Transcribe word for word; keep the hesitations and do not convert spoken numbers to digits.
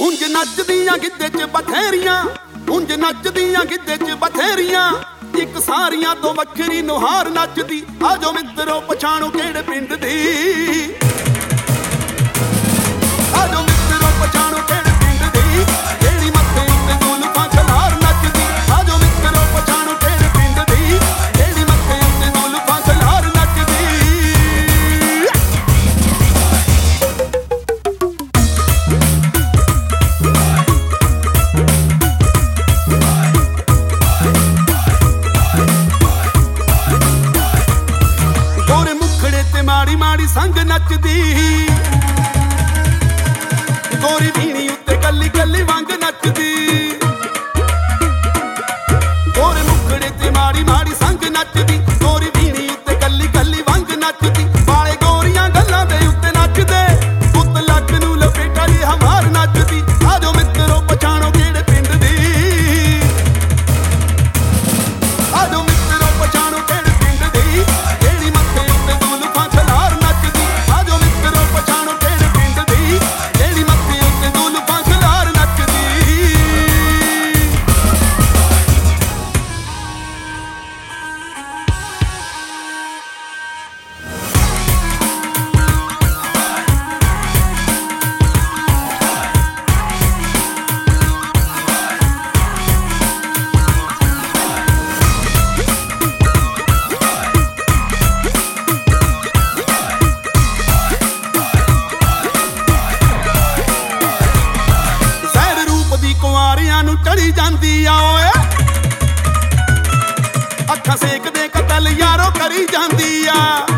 ਉਂਝ ਨੱਚਦੀਆਂ ਗਿੱਧੇ ਚ ਬਥੇਰੀਆਂ, ਉਂਝ ਨੱਚਦੀਆਂ ਗਿੱਧੇ ਚ ਬਥੇਰੀਆਂ, ਇੱਕ ਸਾਰੀਆਂ ਤੋਂ ਵੱਖਰੀ ਨੁਹਾਰ ਨੱਚਦੀ। ਆਜੋ ਮਿੱਤਰੋ ਪਛਾਣੋ ਕਿਹੜੇ ਪਿੰਡ ਦੀ, ਆਜੋ ਮਿੱਤਰੋ ਪਛਾਣੋ ਕਿਹੜੇ ਪਿੰਡ ਦੀ, ਜਿਹੜੀ ਮੱਥੇ ਉੱਤੇ ਜ਼ੁਲਫਾਂ ਖਲਾਰ ਨੱਚਦੀ। ਆਜੋ ਮਿੱਤਰੋ ਪਛਾਣੋ ਕਿਹੜੇ ਪਿੰਡ ਦੀ, ਜਿਹੜੀ ਮੱਥੇ ਉੱਤੇ ਜ਼ੁਲਫਾਂ ਖਲਾਰ ਨੱਚਦੀ। ਗੋਰੇ ਮੁਖੜੇ ਤੇ ਮਾੜੀ ਮਾੜੀ ਸੰਗ ਨੱਚਦੀ, ਗੋਰੀ ਵੀਣੀ ਉੱਤੇ ਕੱਲੀ ਕੱਲੀ ਵਾਂਗ ਨੱਚਦੀ। ਗੋਰੇ ਮੁਖੜੇ ਤੇ ਮਾੜੀ ਮਾੜੀ ਸੰਗ ਨੱਚਦੀ, ਗੋਰੀ ਵੀਣੀ ਉੱਤੇ ਕੱਲੀ ਕੱਲੀ ਵਾਂਗ ਨੱਚਦੀ। ਵਾਲੇ ਗੋਰੀਆਂ ਗੱਲਾਂ ਦੇ ਉੱਤੇ ਨੱਚਦੇ, ਪੁੱਤ ਲੱਕ ਨੂੰ ਲਪੇਟਾ ਲਈ ਹਮਾਰ ਨੱਚਦੀ। ਆਜੋ ਮਿੱਤਰੋ ਪਛਾਣੋ ਕਿਹੜੇ ਪਿੰਡ ਦੀ, ਆਜੋ ਮਿੱਤਰੋ ਪਛਾਣੋ ਕਿਹੜੇ ਪਿੰਡ ਦੀ, ਜਿਹੜੀ ਮੱਥੇ ਉੱਤੇ ਜ਼ੁਲਫਾਂ ਖਲਾਰ ਨੱਚਦੀ। ਆਜੋ ਮਿੱਤਰੋ ਪਛਾਣੋ ਕਿਹੜੇ ਪਿੰਡ ਦੀ, ਜਿਹੜੀ ਮੱਥੇ ਉੱਤੇ ਜ਼ੁਲਫਾਂ ਖਲਾਰ ਨੱਚਦੀ। ਸੈਰ ਰੂਪ ਦੀ ਕੁਆਰੀਆਂ ਨੂੰ ਚੜੀ ਜਾਂਦੀ ਆ ਓਏ, ਅੱਖਾਂ ਸੇਕ ਦੇ ਕਤਲ ਯਾਰੋ ਕਰੀ ਜਾਂਦੀ ਆ।